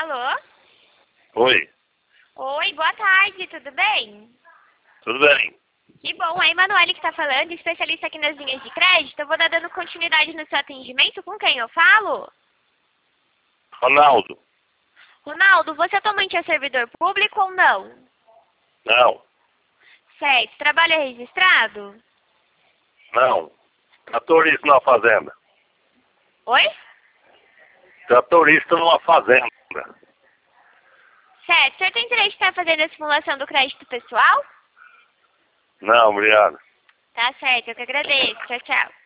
Alô? Oi, Oi, boa tarde, tudo bem? tudo bem? Que bom, é a Emanuele que está falando, especialista aqui nas linhas de crédito. Eu vou dar dando continuidade no seu atendimento. Com quem eu falo? Ronaldo? Ronaldo, você atualmente é servidor público ou não? Não, Certo, trabalho é registrado? não. Tratorista numa fazenda. Oi? Tratorista numa fazenda. Certo, o senhor tem interesse em estar fazendo a simulação do crédito pessoal? Não, obrigado. Tá certo, eu que agradeço. Tchau, tchau.